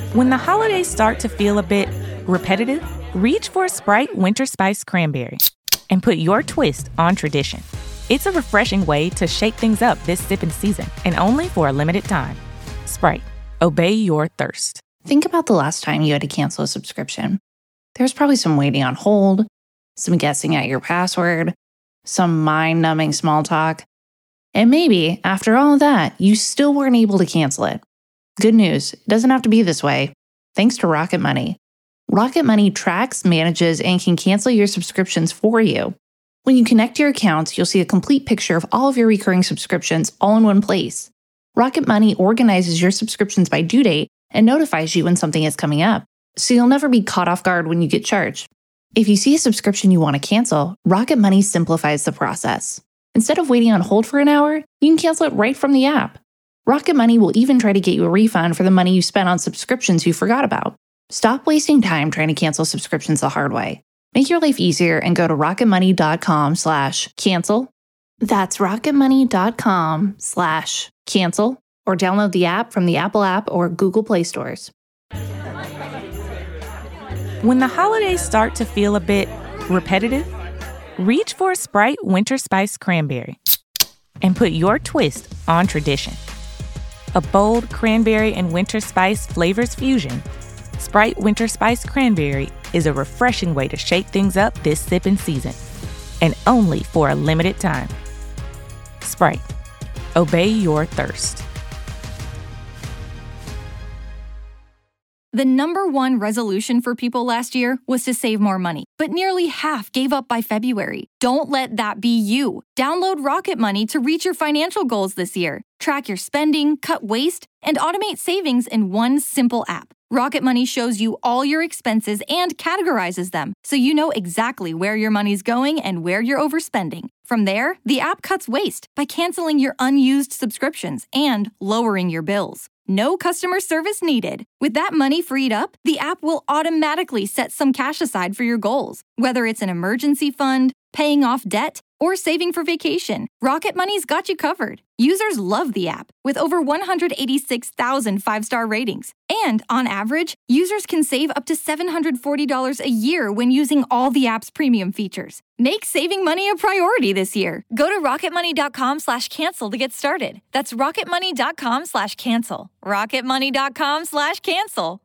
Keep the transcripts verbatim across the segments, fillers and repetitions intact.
When the holidays start to feel a bit repetitive, reach for a Sprite Winter Spice Cranberry and put your twist on tradition. It's a refreshing way to shake things up this sipping season, and only for a limited time. Sprite, obey your thirst. Think about the last time you had to cancel a subscription. There's probably some waiting on hold, some guessing at your password, some mind-numbing small talk. And maybe, after all of that, you still weren't able to cancel it. Good news, it doesn't have to be this way. Thanks to Rocket Money. Rocket Money tracks, manages, and can cancel your subscriptions for you. When you connect your accounts, you'll see a complete picture of all of your recurring subscriptions all in one place. Rocket Money organizes your subscriptions by due date and notifies you when something is coming up, so you'll never be caught off guard when you get charged. If you see a subscription you want to cancel, Rocket Money simplifies the process. Instead of waiting on hold for an hour, you can cancel it right from the app. Rocket Money will even try to get you a refund for the money you spent on subscriptions you forgot about. Stop wasting time trying to cancel subscriptions the hard way. Make your life easier and go to rocketmoney.com slash cancel. That's rocketmoney.com slash cancel, or download the app from the Apple App or Google Play stores. When the holidays start to feel a bit repetitive, reach for a Sprite Winter Spice Cranberry and put your twist on tradition. A bold cranberry and winter spice flavors fusion, Sprite Winter Spice Cranberry is a refreshing way to shake things up this sipping season, and only for a limited time. Sprite, obey your thirst. The number one resolution for people last year was to save more money, but nearly half gave up by February. Don't let that be you. Download Rocket Money to reach your financial goals this year. Track your spending, cut waste, and automate savings in one simple app. Rocket Money shows you all your expenses and categorizes them, so you know exactly where your money's going and where you're overspending. From there, the app cuts waste by canceling your unused subscriptions and lowering your bills. No customer service needed. With that money freed up, the app will automatically set some cash aside for your goals, whether it's an emergency fund, paying off debt, or saving for vacation. Rocket Money's got you covered. Users love the app, with over one hundred eighty-six thousand five-star ratings. And on average, users can save up to seven hundred forty dollars a year when using all the app's premium features. Make saving money a priority this year. Go to rocketmoney.com slash cancel to get started. That's rocketmoney.com slash cancel. rocketmoney.com slash cancel.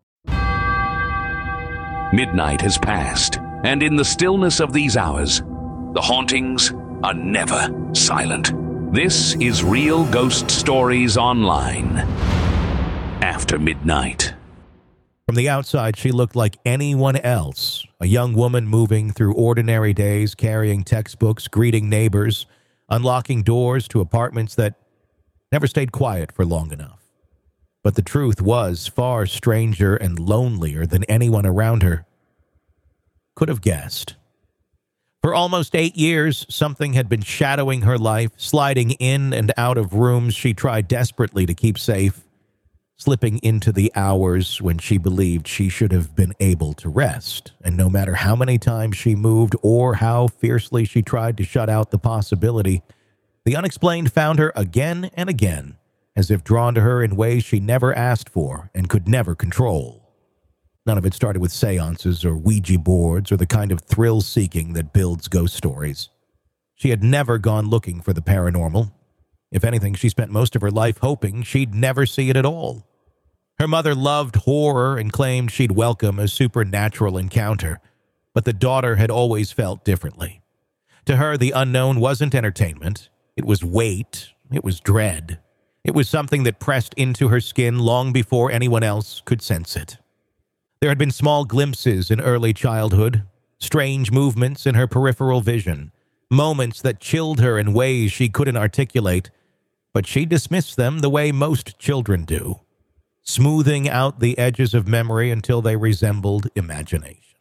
Midnight has passed, and in the stillness of these hours, the hauntings are never silent. This is Real Ghost Stories Online. After midnight. From the outside, she looked like anyone else. A young woman moving through ordinary days, carrying textbooks, greeting neighbors, unlocking doors to apartments that never stayed quiet for long enough. But the truth was far stranger and lonelier than anyone around her could have guessed. For almost eight years, something had been shadowing her life, sliding in and out of rooms she tried desperately to keep safe, slipping into the hours when she believed she should have been able to rest. And no matter how many times she moved or how fiercely she tried to shut out the possibility, the unexplained found her again and again, as if drawn to her in ways she never asked for and could never control. None of it started with seances or Ouija boards or the kind of thrill-seeking that builds ghost stories. She had never gone looking for the paranormal. If anything, she spent most of her life hoping she'd never see it at all. Her mother loved horror and claimed she'd welcome a supernatural encounter, but the daughter had always felt differently. To her, the unknown wasn't entertainment. It was weight. It was dread. It was something that pressed into her skin long before anyone else could sense it. There had been small glimpses in early childhood, strange movements in her peripheral vision, moments that chilled her in ways she couldn't articulate, but she dismissed them the way most children do, smoothing out the edges of memory until they resembled imagination.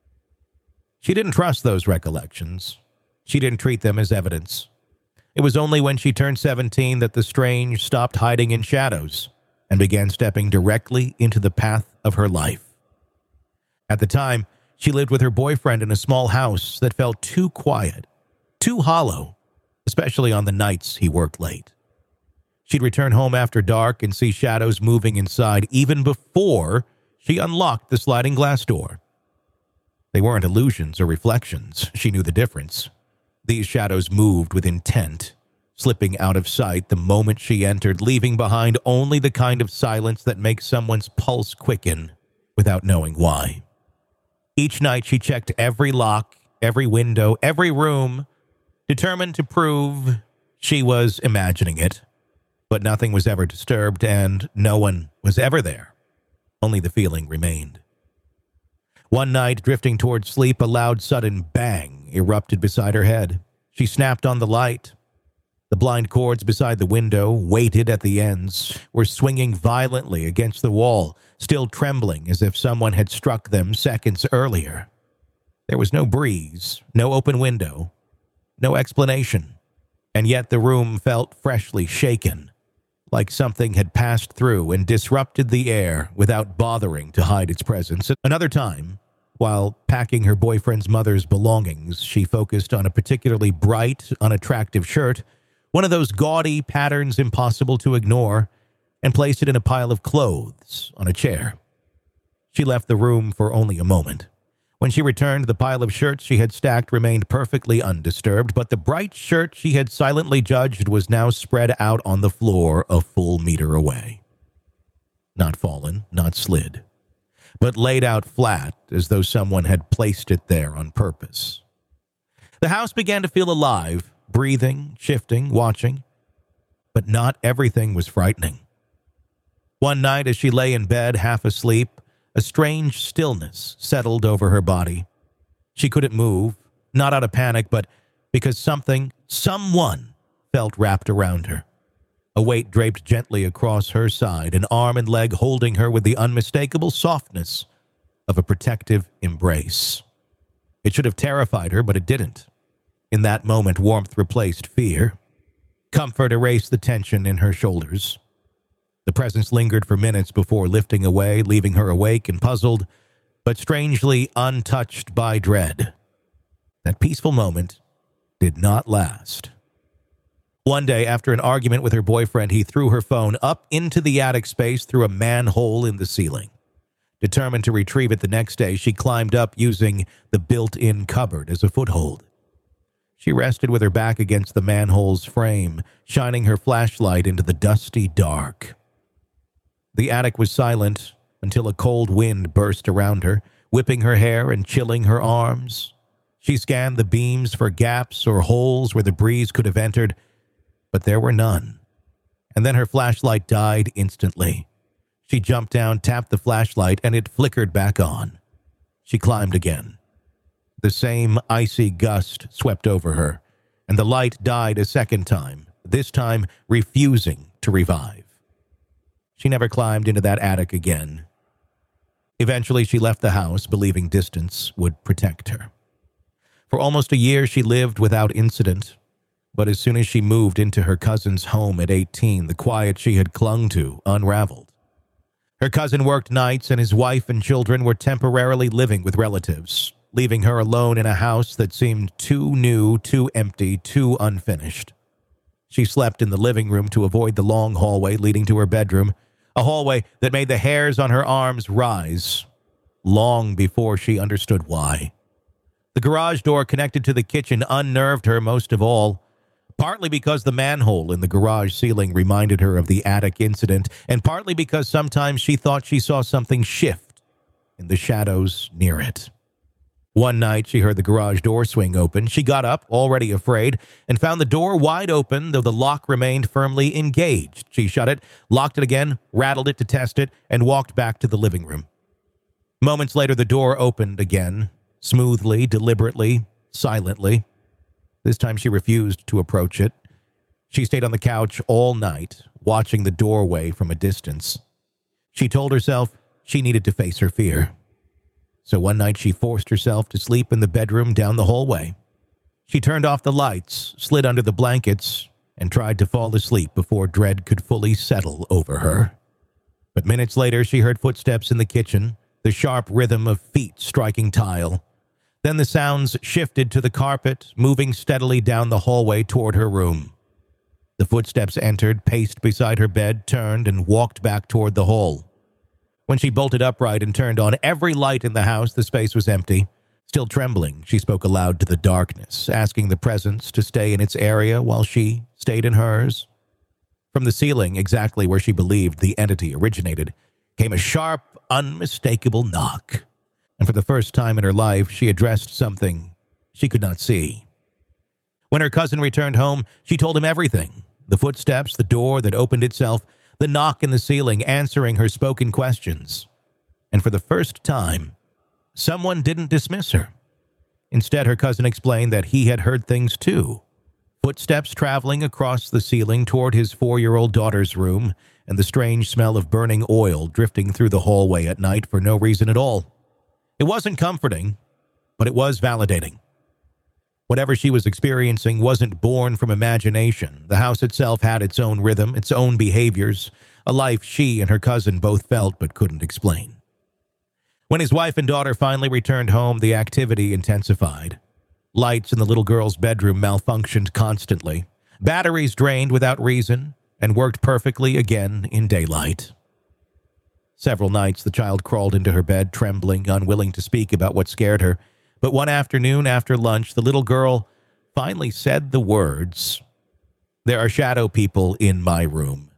She didn't trust those recollections. She didn't treat them as evidence. It was only when she turned seventeen that the strange stopped hiding in shadows and began stepping directly into the path of her life. At the time, she lived with her boyfriend in a small house that felt too quiet, too hollow, especially on the nights he worked late. She'd return home after dark and see shadows moving inside even before She unlocked the sliding glass door. They weren't illusions or reflections. She knew the difference. These shadows moved with intent, slipping out of sight the moment she entered, leaving behind only the kind of silence that makes someone's pulse quicken without knowing why. Each night she checked every lock, every window, every room, determined to prove she was imagining it. But nothing was ever disturbed, and no one was ever there. Only the feeling remained. One night, drifting towards sleep, a loud sudden bang erupted beside her head. She snapped on the light. The blind cords beside the window, weighted at the ends, were swinging violently against the wall, still trembling as if someone had struck them seconds earlier. There was no breeze, no open window, no explanation, and yet the room felt freshly shaken, like something had passed through and disrupted the air without bothering to hide its presence. Another time, while packing her boyfriend's mother's belongings, she focused on a particularly bright, unattractive shirt, one of those gaudy patterns impossible to ignore, and placed it in a pile of clothes on a chair. She left the room for only a moment. When she returned, the pile of shirts she had stacked remained perfectly undisturbed, but the bright shirt she had silently judged was now spread out on the floor a full meter away. Not fallen, not slid, but laid out flat as though someone had placed it there on purpose. The house began to feel alive, breathing, shifting, watching, but not everything was frightening. One night as she lay in bed, half asleep, a strange stillness settled over her body. She couldn't move, not out of panic, but because something, someone, felt wrapped around her. A weight draped gently across her side, an arm and leg holding her with the unmistakable softness of a protective embrace. It should have terrified her, but it didn't. In that moment, warmth replaced fear. Comfort erased the tension in her shoulders. The presence lingered for minutes before lifting away, leaving her awake and puzzled, but strangely untouched by dread. That peaceful moment did not last. One day, after an argument with her boyfriend, he threw her phone up into the attic space through a manhole in the ceiling. Determined to retrieve it the next day, she climbed up using the built-in cupboard as a foothold. She rested with her back against the manhole's frame, shining her flashlight into the dusty dark. The attic was silent until a cold wind burst around her, whipping her hair and chilling her arms. She scanned the beams for gaps or holes where the breeze could have entered, but there were none. And then her flashlight died instantly. She jumped down, tapped the flashlight, and it flickered back on. She climbed again. The same icy gust swept over her, and the light died a second time, this time refusing to revive. She never climbed into that attic again. Eventually, she left the house, believing distance would protect her. For almost a year, she lived without incident, but as soon as she moved into her cousin's home at eighteen, the quiet she had clung to unraveled. Her cousin worked nights, and his wife and children were temporarily living with relatives, leaving her alone in a house that seemed too new, too empty, too unfinished. She slept in the living room to avoid the long hallway leading to her bedroom, a hallway that made the hairs on her arms rise, long before she understood why. The garage door connected to the kitchen unnerved her most of all, partly because the manhole in the garage ceiling reminded her of the attic incident, and partly because sometimes she thought she saw something shift in the shadows near it. One night, she heard the garage door swing open. She got up, already afraid, and found the door wide open, though the lock remained firmly engaged. She shut it, locked it again, rattled it to test it, and walked back to the living room. Moments later, the door opened again, smoothly, deliberately, silently. This time, she refused to approach it. She stayed on the couch all night, watching the doorway from a distance. She told herself she needed to face her fear. So one night she forced herself to sleep in the bedroom down the hallway. She turned off the lights, slid under the blankets, and tried to fall asleep before dread could fully settle over her. But minutes later, she heard footsteps in the kitchen, the sharp rhythm of feet striking tile. Then the sounds shifted to the carpet, moving steadily down the hallway toward her room. The footsteps entered, paced beside her bed, turned, and walked back toward the hall. When she bolted upright and turned on every light in the house, the space was empty. Still trembling, she spoke aloud to the darkness, asking the presence to stay in its area while she stayed in hers. From the ceiling, exactly where she believed the entity originated, came a sharp, unmistakable knock. And for the first time in her life, she addressed something she could not see. When her cousin returned home, she told him everything. The footsteps, the door that opened itself, the knock in the ceiling answering her spoken questions. And for the first time, someone didn't dismiss her. Instead, her cousin explained that he had heard things too. Footsteps traveling across the ceiling toward his four-year-old daughter's room, and the strange smell of burning oil drifting through the hallway at night for no reason at all. It wasn't comforting, but it was validating. Whatever she was experiencing wasn't born from imagination. The house itself had its own rhythm, its own behaviors, a life she and her cousin both felt but couldn't explain. When his wife and daughter finally returned home, the activity intensified. Lights in the little girl's bedroom malfunctioned constantly. Batteries drained without reason and worked perfectly again in daylight. Several nights the child crawled into her bed, trembling, unwilling to speak about what scared her. But one afternoon after lunch, the little girl finally said the words, "There are shadow people in my room."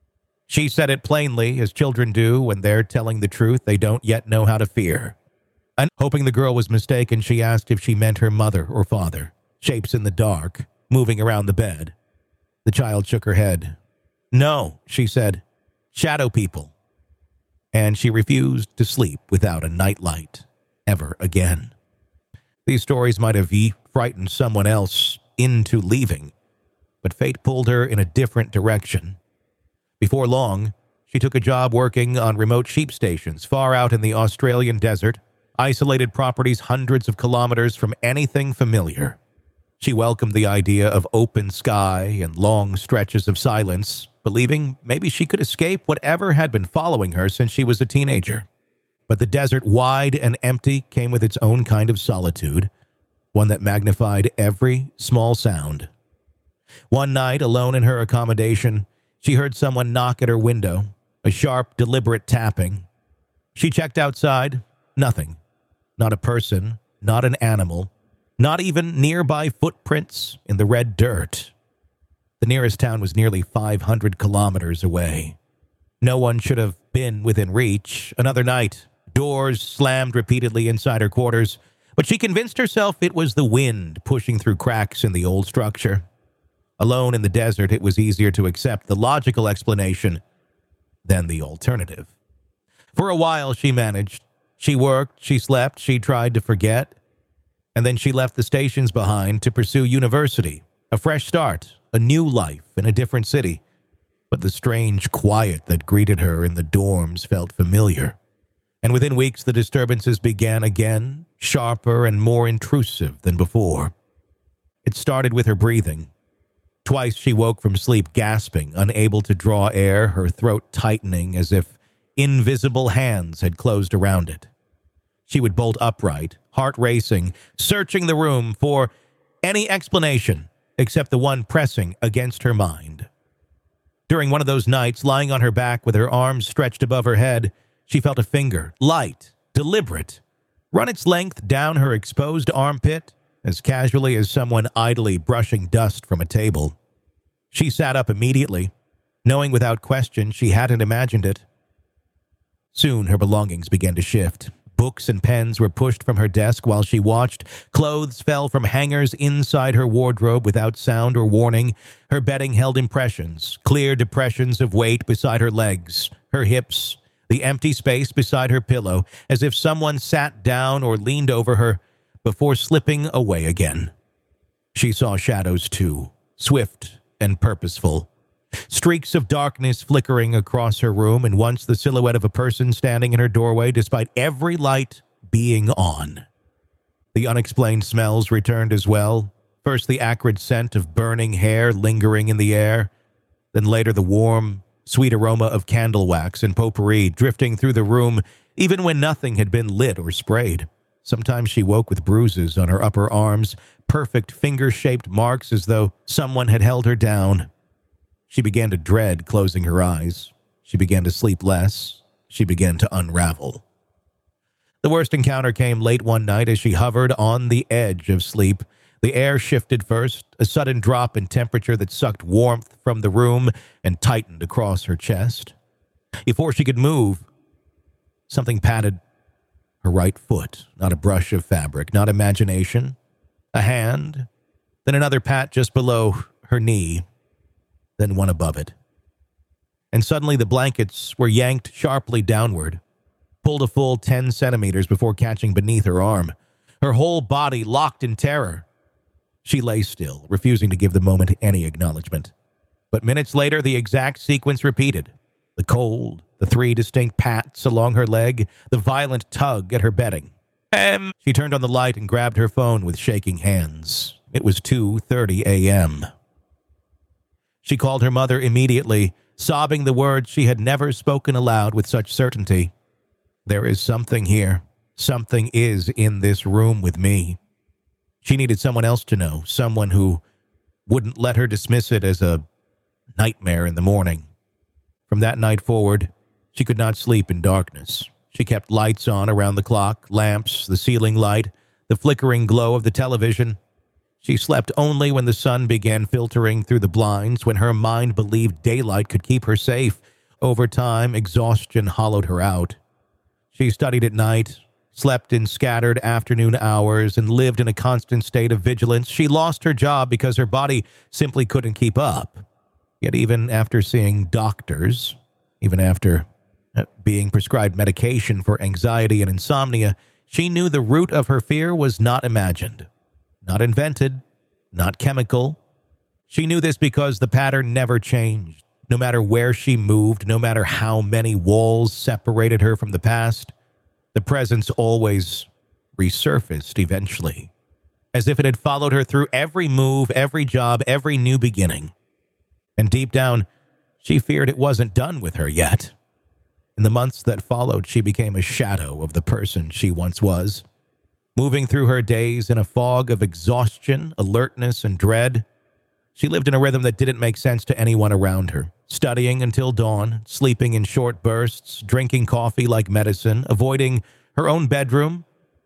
She said it plainly, as children do when they're telling the truth they don't yet know how to fear. And hoping the girl was mistaken, she asked if she meant her mother or father. Shapes in the dark, moving around the bed. The child shook her head. "No," she said, "shadow people." And she refused to sleep without a nightlight ever again. These stories might have frightened someone else into leaving, but fate pulled her in a different direction. Before long, she took a job working on remote sheep stations far out in the Australian desert, isolated properties hundreds of kilometers from anything familiar. She welcomed the idea of open sky and long stretches of silence, believing maybe she could escape whatever had been following her since she was a teenager. But the desert, wide and empty, came with its own kind of solitude, one that magnified every small sound. One night, alone in her accommodation, she heard someone knock at her window, a sharp, deliberate tapping. She checked outside. Nothing. Not a person, not an animal, not even nearby footprints in the red dirt. The nearest town was nearly five hundred kilometers away. No one should have been within reach. Another night. Doors slammed repeatedly inside her quarters, but she convinced herself it was the wind pushing through cracks in the old structure. Alone in the desert, it was easier to accept the logical explanation than the alternative. For a while, she managed. She worked, she slept, she tried to forget, and then she left the stations behind to pursue university, a fresh start, a new life in a different city. But the strange quiet that greeted her in the dorms felt familiar. And within weeks, the disturbances began again, sharper and more intrusive than before. It started with her breathing. Twice she woke from sleep gasping, unable to draw air, her throat tightening as if invisible hands had closed around it. She would bolt upright, heart racing, searching the room for any explanation except the one pressing against her mind. During one of those nights, lying on her back with her arms stretched above her head, she felt a finger, light, deliberate, run its length down her exposed armpit as casually as someone idly brushing dust from a table. She sat up immediately, knowing without question she hadn't imagined it. Soon her belongings began to shift. Books and pens were pushed from her desk while she watched. Clothes fell from hangers inside her wardrobe without sound or warning. Her bedding held impressions, clear depressions of weight beside her legs, her hips, the empty space beside her pillow, as if someone sat down or leaned over her before slipping away again. She saw shadows too, swift and purposeful. Streaks of darkness flickering across her room, and once the silhouette of a person standing in her doorway despite every light being on. The unexplained smells returned as well. First the acrid scent of burning hair lingering in the air, then later the warm, sweet aroma of candle wax and potpourri drifting through the room even when nothing had been lit or sprayed. Sometimes she woke with bruises on her upper arms, perfect finger-shaped marks as though someone had held her down. She began to dread closing her eyes. She began to sleep less, she began to unravel. The worst encounter came late one night as she hovered on the edge of sleep. The air shifted first, a sudden drop in temperature that sucked warmth from the room and tightened across her chest. Before she could move, something patted her right foot, not a brush of fabric, not imagination, a hand, then another pat just below her knee, then one above it. And suddenly the blankets were yanked sharply downward, pulled a full ten centimeters before catching beneath her arm. Her whole body locked in terror. She lay still, refusing to give the moment any acknowledgement. But minutes later, the exact sequence repeated. The cold, the three distinct pats along her leg, the violent tug at her bedding. Um, she turned on the light and grabbed her phone with shaking hands. It was two thirty a.m. She called her mother immediately, sobbing the words she had never spoken aloud with such certainty. There is something here. Something is in this room with me. She needed someone else to know, someone who wouldn't let her dismiss it as a nightmare in the morning. From that night forward, she could not sleep in darkness. She kept lights on around the clock, lamps, the ceiling light, the flickering glow of the television. She slept only when the sun began filtering through the blinds, when her mind believed daylight could keep her safe. Over time, exhaustion hollowed her out. She studied at night, slept in scattered afternoon hours, and lived in a constant state of vigilance. She lost her job because her body simply couldn't keep up. Yet even after seeing doctors, even after being prescribed medication for anxiety and insomnia, she knew the root of her fear was not imagined, not invented, not chemical. She knew this because the pattern never changed. No matter where she moved, no matter how many walls separated her from the past, the presence always resurfaced eventually, as if it had followed her through every move, every job, every new beginning. And deep down, she feared it wasn't done with her yet. In the months that followed, she became a shadow of the person she once was, moving through her days in a fog of exhaustion, alertness, and dread. She lived in a rhythm that didn't make sense to anyone around her, studying until dawn, sleeping in short bursts, drinking coffee like medicine, avoiding her own bedroom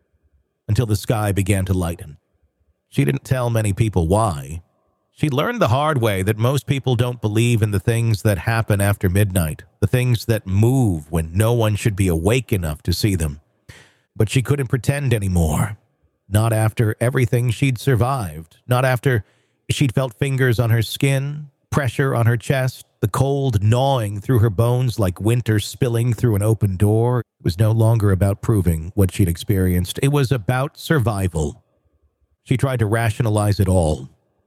until the sky began to lighten. She didn't tell many people why. She learned the hard way that most people don't believe in the things that happen after midnight, the things that move when no one should be awake enough to see them. But she couldn't pretend anymore. Not after everything she'd survived. Not after she'd felt fingers on her skin, pressure on her chest, the cold gnawing through her bones like winter spilling through an open door. It was no longer about proving what she'd experienced. It was about survival. She tried to rationalize it all.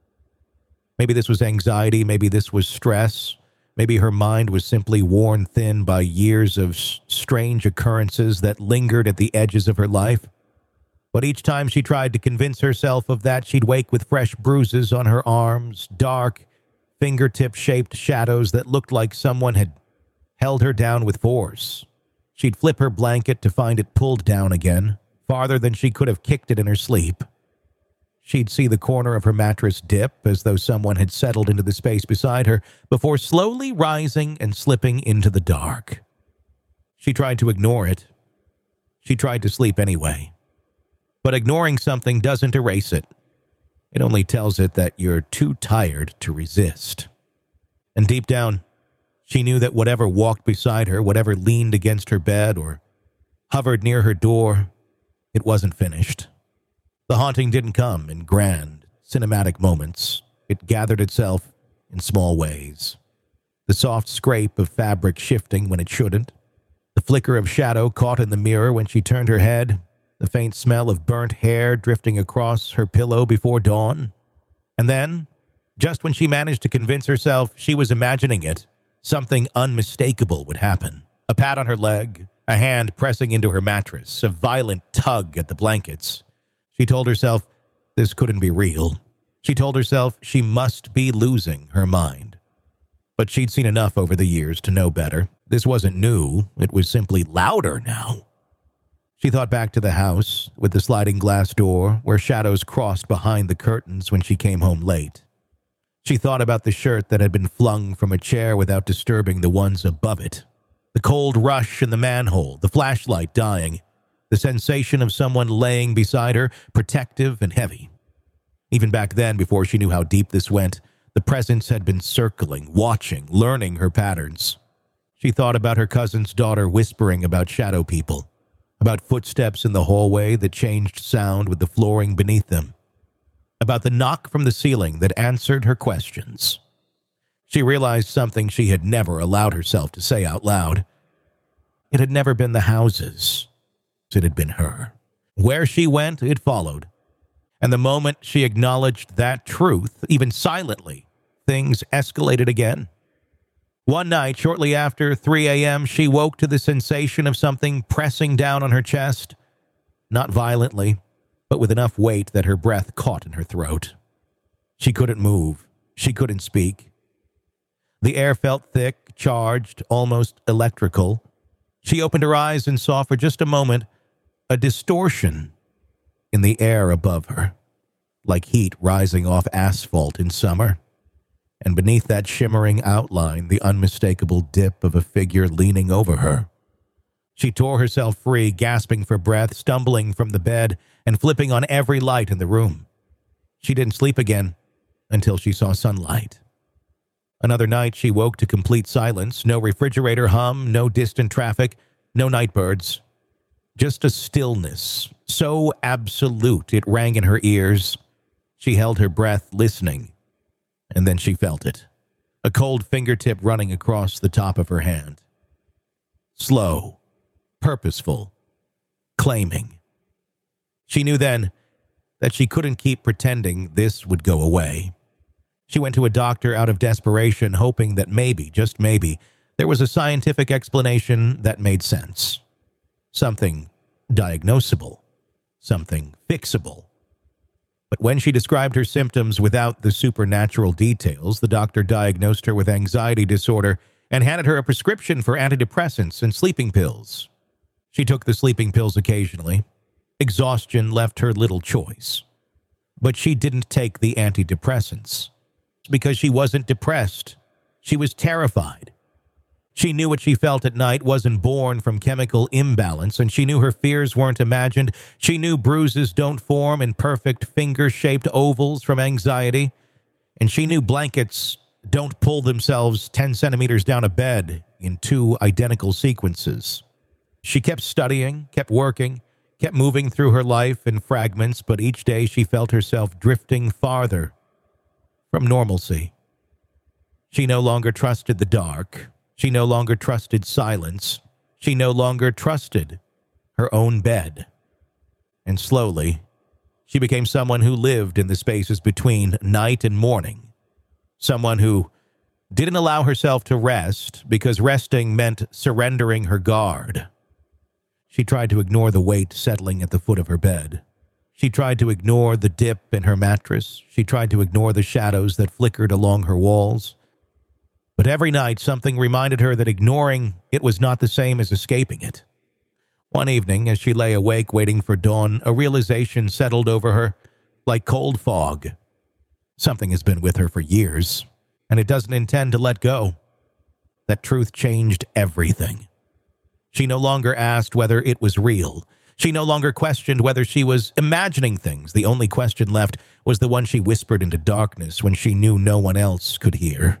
Maybe this was anxiety, maybe this was stress, maybe her mind was simply worn thin by years of s- strange occurrences that lingered at the edges of her life. But each time she tried to convince herself of that, she'd wake with fresh bruises on her arms, dark, fingertip-shaped shadows that looked like someone had held her down with force. She'd flip her blanket to find it pulled down again, farther than she could have kicked it in her sleep. She'd see the corner of her mattress dip as though someone had settled into the space beside her before slowly rising and slipping into the dark. She tried to ignore it. She tried to sleep anyway. But ignoring something doesn't erase it. It only tells it that you're too tired to resist. And deep down, she knew that whatever walked beside her, whatever leaned against her bed or hovered near her door, it wasn't finished. The haunting didn't come in grand, cinematic moments. It gathered itself in small ways. The soft scrape of fabric shifting when it shouldn't. The flicker of shadow caught in the mirror when she turned her head. The faint smell of burnt hair drifting across her pillow before dawn. And then, just when she managed to convince herself she was imagining it, something unmistakable would happen. A pat on her leg, a hand pressing into her mattress, a violent tug at the blankets. She told herself this couldn't be real. She told herself she must be losing her mind. But she'd seen enough over the years to know better. This wasn't new. It was simply louder now. She thought back to the house with the sliding glass door where shadows crossed behind the curtains when she came home late. She thought about the shirt that had been flung from a chair without disturbing the ones above it. The cold rush in the manhole, the flashlight dying, the sensation of someone laying beside her, protective and heavy. Even back then, before she knew how deep this went, the presence had been circling, watching, learning her patterns. She thought about her cousin's daughter whispering about shadow people, about footsteps in the hallway that changed sound with the flooring beneath them, about the knock from the ceiling that answered her questions. She realized something she had never allowed herself to say out loud. It had never been the houses. It had been her. Where she went, it followed. And the moment she acknowledged that truth, even silently, things escalated again. One night, shortly after three a.m., she woke to the sensation of something pressing down on her chest. Not violently, but with enough weight that her breath caught in her throat. She couldn't move. She couldn't speak. The air felt thick, charged, almost electrical. She opened her eyes and saw for just a moment a distortion in the air above her, like heat rising off asphalt in summer. And beneath that shimmering outline, the unmistakable dip of a figure leaning over her. She tore herself free, gasping for breath, stumbling from the bed, and flipping on every light in the room. She didn't sleep again until she saw sunlight. Another night, she woke to complete silence, no refrigerator hum, no distant traffic, no night birds. Just a stillness, so absolute it rang in her ears. She held her breath, listening, and then she felt it, a cold fingertip running across the top of her hand. Slow, purposeful, claiming. She knew then that she couldn't keep pretending this would go away. She went to a doctor out of desperation, hoping that maybe, just maybe, there was a scientific explanation that made sense. Something diagnosable, something fixable. But when she described her symptoms without the supernatural details, the doctor diagnosed her with anxiety disorder and handed her a prescription for antidepressants and sleeping pills. She took the sleeping pills occasionally. Exhaustion left her little choice. But she didn't take the antidepressants because she wasn't depressed. She was terrified. She knew what she felt at night wasn't born from chemical imbalance, and she knew her fears weren't imagined. She knew bruises don't form in perfect finger-shaped ovals from anxiety, and she knew blankets don't pull themselves ten centimeters down a bed in two identical sequences. She kept studying, kept working, kept moving through her life in fragments, but each day she felt herself drifting farther from normalcy. She no longer trusted the dark. She no longer trusted silence. She no longer trusted her own bed. And slowly, she became someone who lived in the spaces between night and morning. Someone who didn't allow herself to rest because resting meant surrendering her guard. She tried to ignore the weight settling at the foot of her bed. She tried to ignore the dip in her mattress. She tried to ignore the shadows that flickered along her walls. But every night, something reminded her that ignoring it was not the same as escaping it. One evening, as she lay awake waiting for dawn, a realization settled over her like cold fog. Something has been with her for years, and it doesn't intend to let go. That truth changed everything. She no longer asked whether it was real. She no longer questioned whether she was imagining things. The only question left was the one she whispered into darkness when she knew no one else could hear.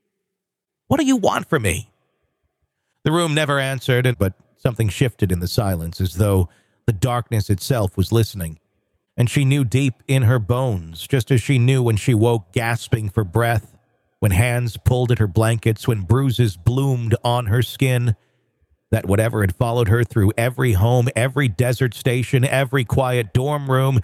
What do you want from me? The room never answered, but something shifted in the silence, as though the darkness itself was listening. And she knew deep in her bones, just as she knew when she woke gasping for breath, when hands pulled at her blankets, when bruises bloomed on her skin, that whatever had followed her through every home, every desert station, every quiet dorm room,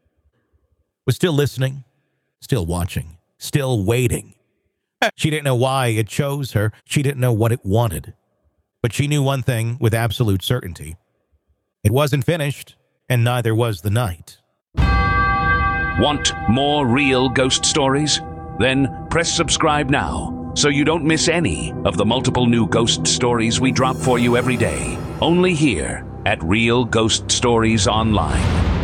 was still listening, still watching, still waiting. She didn't know why it chose her. She didn't know what it wanted. But she knew one thing with absolute certainty. It wasn't finished, and neither was the night. Want more real ghost stories? Then press subscribe now so you don't miss any of the multiple new ghost stories we drop for you every day. Only here at Real Ghost Stories Online.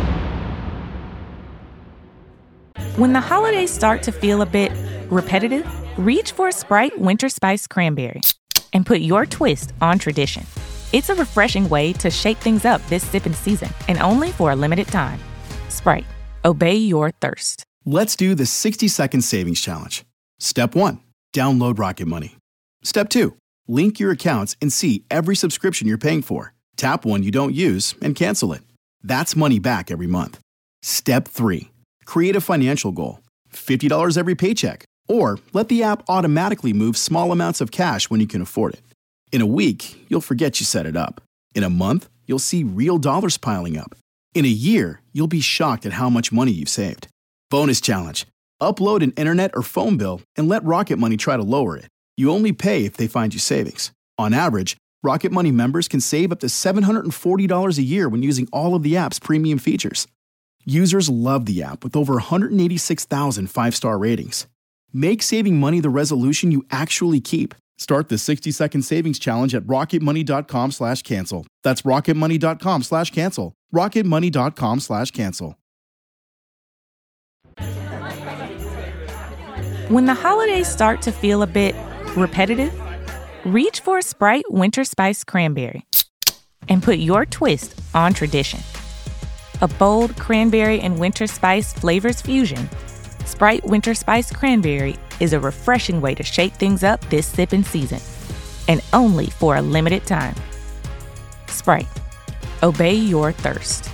When the holidays start to feel a bit repetitive, reach for Sprite Winter Spice Cranberry and put your twist on tradition. It's a refreshing way to shake things up this sipping season, and only for a limited time. Sprite. Obey your thirst. Let's do the sixty second savings challenge. Step one, download Rocket Money. Step two, link your accounts and see every subscription you're paying for. Tap one you don't use and cancel it. That's money back every month. Step three, create a financial goal. fifty dollars every paycheck. Or let the app automatically move small amounts of cash when you can afford it. In a week, you'll forget you set it up. In a month, you'll see real dollars piling up. In a year, you'll be shocked at how much money you've saved. Bonus challenge. Upload an internet or phone bill and let Rocket Money try to lower it. You only pay if they find you savings. On average, Rocket Money members can save up to seven hundred forty dollars a year when using all of the app's premium features. Users love the app with over one hundred eighty-six thousand five-star ratings. Make saving money the resolution you actually keep. Start the sixty second savings challenge at rocketmoney.com slash cancel. That's rocketmoney.com slash cancel. rocketmoney.com slash cancel. When the holidays start to feel a bit repetitive, reach for a Sprite Winter Spice Cranberry and put your twist on tradition. A bold cranberry and winter spice flavors fusion, Sprite Winter Spice Cranberry is a refreshing way to shake things up this sipping season, and only for a limited time. Sprite. Obey your thirst.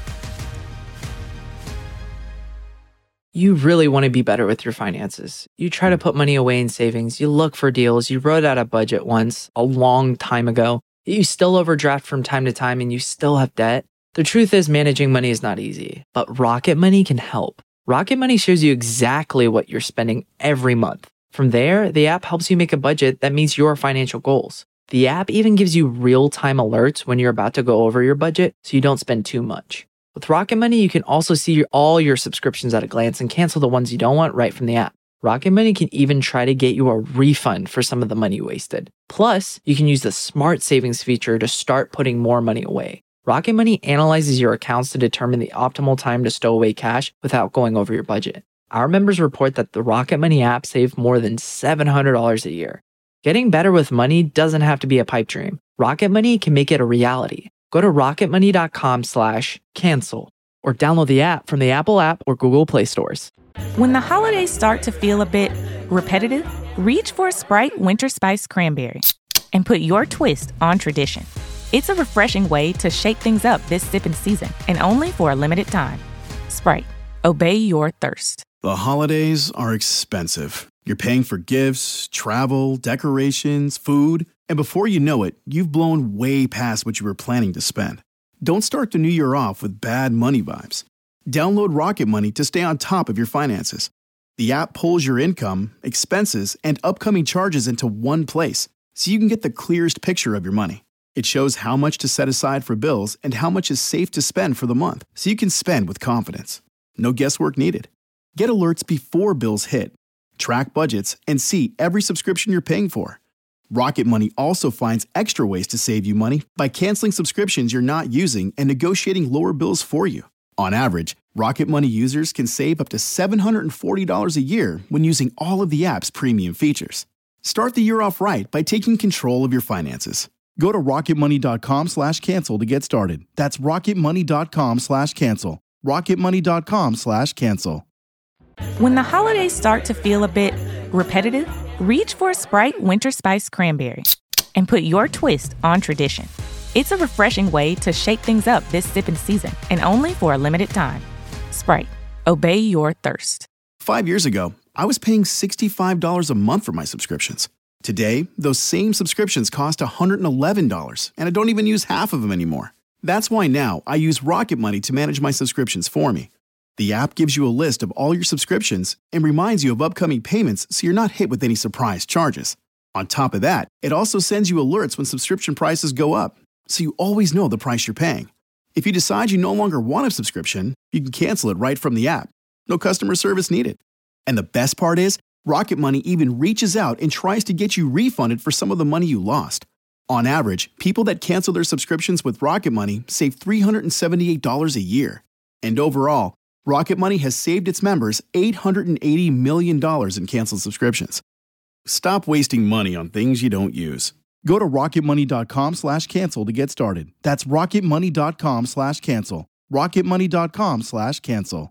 You really want to be better with your finances. You try to put money away in savings, you look for deals, you wrote out a budget once, a long time ago, you still overdraft from time to time and you still have debt. The truth is managing money is not easy, but Rocket Money can help. Rocket Money shows you exactly what you're spending every month. From there, the app helps you make a budget that meets your financial goals. The app even gives you real-time alerts when you're about to go over your budget so you don't spend too much. With Rocket Money, you can also see all your subscriptions at a glance and cancel the ones you don't want right from the app. Rocket Money can even try to get you a refund for some of the money you wasted. Plus, you can use the Smart Savings feature to start putting more money away. Rocket Money analyzes your accounts to determine the optimal time to stow away cash without going over your budget. Our members report that the Rocket Money app saved more than seven hundred dollars a year. Getting better with money doesn't have to be a pipe dream. Rocket Money can make it a reality. Go to rocketmoney.com slash cancel or download the app from the Apple app or Google Play stores. When the holidays start to feel a bit repetitive, reach for a Sprite Winter Spice Cranberry and put your twist on tradition. It's a refreshing way to shake things up this sipping season, and only for a limited time. Sprite. Obey your thirst. The holidays are expensive. You're paying for gifts, travel, decorations, food, and before you know it, you've blown way past what you were planning to spend. Don't start the new year off with bad money vibes. Download Rocket Money to stay on top of your finances. The app pulls your income, expenses, and upcoming charges into one place, so you can get the clearest picture of your money. It shows how much to set aside for bills and how much is safe to spend for the month, so you can spend with confidence. No guesswork needed. Get alerts before bills hit, track budgets, and see every subscription you're paying for. Rocket Money also finds extra ways to save you money by canceling subscriptions you're not using and negotiating lower bills for you. On average, Rocket Money users can save up to seven hundred forty dollars a year when using all of the app's premium features. Start the year off right by taking control of your finances. Go to rocketmoney.com slash cancel to get started. That's rocketmoney.com slash cancel. rocketmoney.com slash cancel. When the holidays start to feel a bit repetitive, reach for a Sprite Winter Spice Cranberry and put your twist on tradition. It's a refreshing way to shake things up this sipping season, and only for a limited time. Sprite. Obey your thirst. Five years ago, I was paying sixty-five dollars a month for my subscriptions. Today, those same subscriptions cost one hundred eleven dollars, and I don't even use half of them anymore. That's why now I use Rocket Money to manage my subscriptions for me. The app gives you a list of all your subscriptions and reminds you of upcoming payments so you're not hit with any surprise charges. On top of that, it also sends you alerts when subscription prices go up, so you always know the price you're paying. If you decide you no longer want a subscription, you can cancel it right from the app. No customer service needed. And the best part is, Rocket Money even reaches out and tries to get you refunded for some of the money you lost. On average, people that cancel their subscriptions with Rocket Money save three hundred seventy-eight dollars a year. And overall, Rocket Money has saved its members eight hundred eighty million dollars in canceled subscriptions. Stop wasting money on things you don't use. Go to rocketmoney.com slash cancel to get started. That's rocketmoney.com slash cancel. rocketmoney.com slash cancel.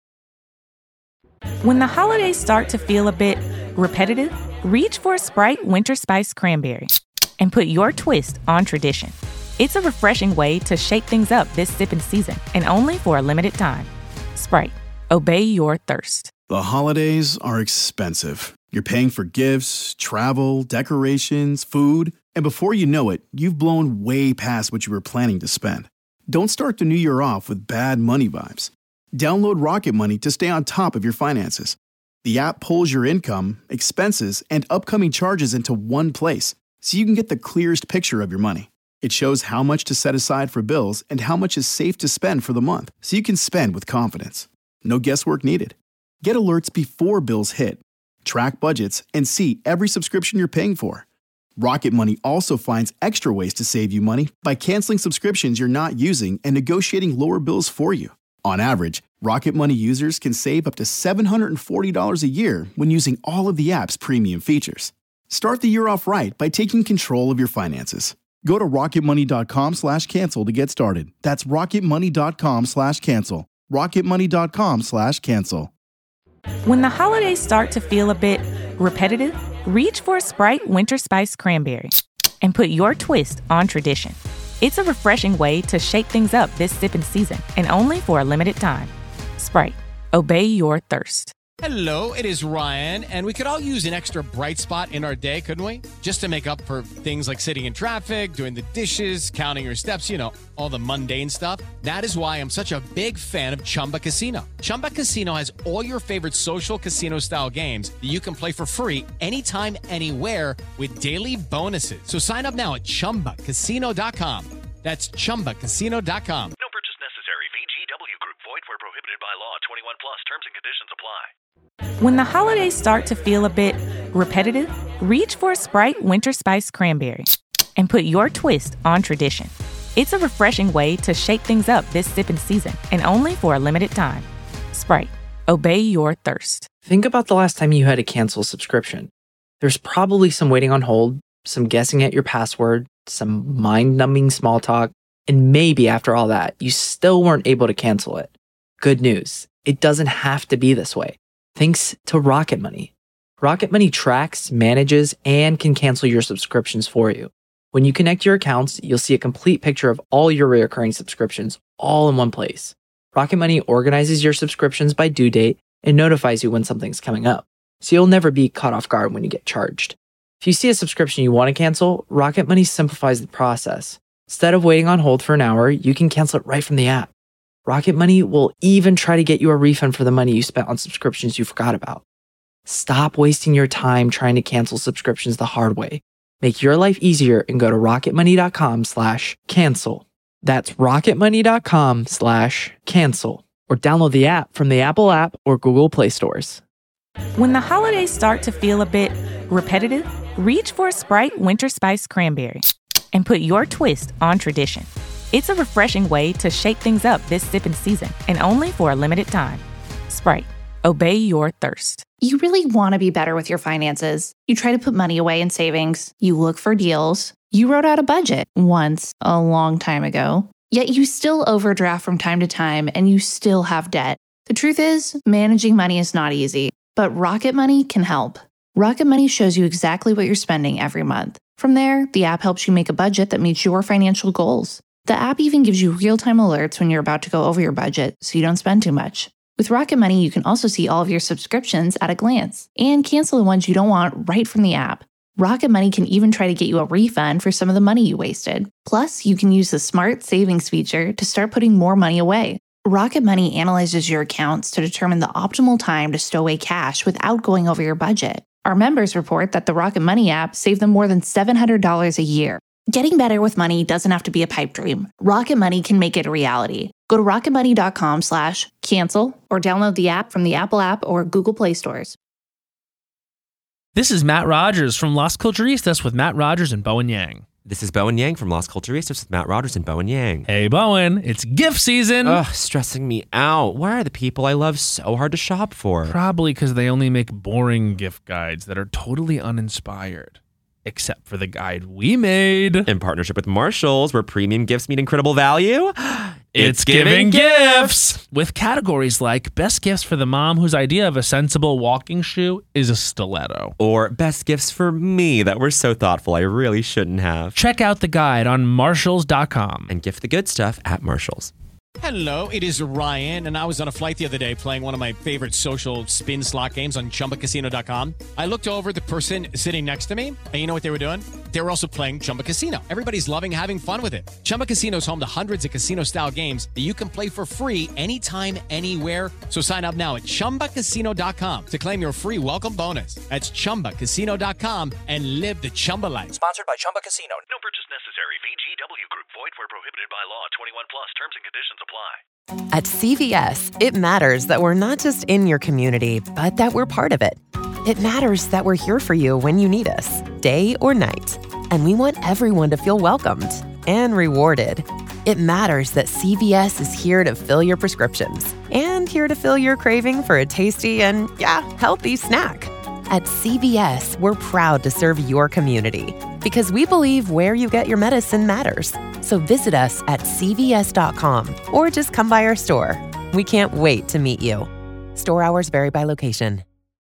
When the holidays start to feel a bit repetitive, reach for a Sprite Winter Spice Cranberry and put your twist on tradition. It's a refreshing way to shake things up this sipping season, and only for a limited time. Sprite, obey your thirst. The holidays are expensive. You're paying for gifts, travel, decorations, food, and before you know it, you've blown way past what you were planning to spend. Don't start the new year off with bad money vibes. Download Rocket Money to stay on top of your finances. The app pulls your income, expenses, and upcoming charges into one place, so you can get the clearest picture of your money. It shows how much to set aside for bills and how much is safe to spend for the month, so you can spend with confidence. No guesswork needed. Get alerts before bills hit. Track budgets and see every subscription you're paying for. Rocket Money also finds extra ways to save you money by canceling subscriptions you're not using and negotiating lower bills for you. On average, Rocket Money users can save up to seven hundred forty dollars a year when using all of the app's premium features. Start the year off right by taking control of your finances. Go to rocketmoney.com slash cancel to get started. That's rocketmoney.com slash cancel. rocketmoney.com slash cancel. When the holidays start to feel a bit repetitive, reach for a Sprite Winter Spice Cranberry and put your twist on tradition. It's a refreshing way to shake things up this sipping season, and only for a limited time. Sprite, obey your thirst. Hello, it is Ryan, and we could all use an extra bright spot in our day, couldn't we? Just to make up for things like sitting in traffic, doing the dishes, counting your steps, you know, all the mundane stuff. That is why I'm such a big fan of Chumba Casino. Chumba Casino has all your favorite social casino-style games that you can play for free anytime, anywhere with daily bonuses. So sign up now at chumba casino dot com. That's chumba casino dot com. No purchase necessary. V G W Group. Void where prohibited by law. twenty-one plus. Terms and conditions apply. When the holidays start to feel a bit repetitive, reach for a Sprite Winter Spice Cranberry and put your twist on tradition. It's a refreshing way to shake things up this sipping season, and only for a limited time. Sprite, obey your thirst. Think about the last time you had to cancel a subscription. There's probably some waiting on hold, some guessing at your password, some mind-numbing small talk, and maybe after all that, you still weren't able to cancel it. Good news, it doesn't have to be this way. Thanks to Rocket Money. Rocket Money tracks, manages, and can cancel your subscriptions for you. When you connect your accounts, you'll see a complete picture of all your recurring subscriptions all in one place. Rocket Money organizes your subscriptions by due date and notifies you when something's coming up, so you'll never be caught off guard when you get charged. If you see a subscription you want to cancel, Rocket Money simplifies the process. Instead of waiting on hold for an hour, you can cancel it right from the app. Rocket Money will even try to get you a refund for the money you spent on subscriptions you forgot about. Stop wasting your time trying to cancel subscriptions the hard way. Make your life easier and go to rocketmoney.com slash cancel. That's rocketmoney.com slash cancel. Or download the app from the Apple app or Google Play stores. When the holidays start to feel a bit repetitive, reach for a Sprite Winter Spice Cranberry and put your twist on tradition. It's a refreshing way to shake things up this sipping season, and only for a limited time. Sprite, obey your thirst. You really want to be better with your finances. You try to put money away in savings. You look for deals. You wrote out a budget once a long time ago. Yet you still overdraft from time to time and you still have debt. The truth is, managing money is not easy, but Rocket Money can help. Rocket Money shows you exactly what you're spending every month. From there, the app helps you make a budget that meets your financial goals. The app even gives you real-time alerts when you're about to go over your budget, so you don't spend too much. With Rocket Money, you can also see all of your subscriptions at a glance and cancel the ones you don't want right from the app. Rocket Money can even try to get you a refund for some of the money you wasted. Plus, you can use the Smart Savings feature to start putting more money away. Rocket Money analyzes your accounts to determine the optimal time to stow away cash without going over your budget. Our members report that the Rocket Money app saved them more than seven hundred dollars a year. Getting better with money doesn't have to be a pipe dream. Rocket Money can make it a reality. Go to rocketmoney.com slash cancel or download the app from the Apple app or Google Play stores. This is Matt Rogers from Las Culturistas with Matt Rogers and Bowen Yang. This is Bowen Yang from Las Culturistas with Matt Rogers and Bowen Yang. Hey, Bowen, it's gift season. Ugh, stressing me out. Why are the people I love so hard to shop for? Probably because they only make boring gift guides that are totally uninspired. except for the guide we made. In partnership with Marshalls, where premium gifts meet incredible value. It's giving gifts! With categories like best gifts for the mom whose idea of a sensible walking shoe is a stiletto. Or best gifts for me that were so thoughtful I really shouldn't have. Check out the guide on marshalls dot com. And gift the good stuff at Marshalls. Hello, it is Ryan, and I was on a flight the other day playing one of my favorite social spin slot games on chumba casino dot com. I looked over at the person sitting next to me, and you know what they were doing? They were also playing Chumba Casino. Everybody's loving having fun with it. Chumba Casino is home to hundreds of casino-style games that you can play for free anytime, anywhere. So sign up now at chumba casino dot com to claim your free welcome bonus. That's chumba casino dot com and live the Chumba life. Sponsored by Chumba Casino. No purchase necessary. V G W Group. Void where prohibited by law. twenty-one plus. Terms and conditions apply. At C V S, it matters that we're not just in your community, but that we're part of it. It matters that we're here for you when you need us, day or night. And we want everyone to feel welcomed and rewarded. It matters that C V S is here to fill your prescriptions and here to fill your craving for a tasty and, yeah, healthy snack. At C V S, we're proud to serve your community because we believe where you get your medicine matters. So visit us at C V S dot com or just come by our store. We can't wait to meet you. Store hours vary by location.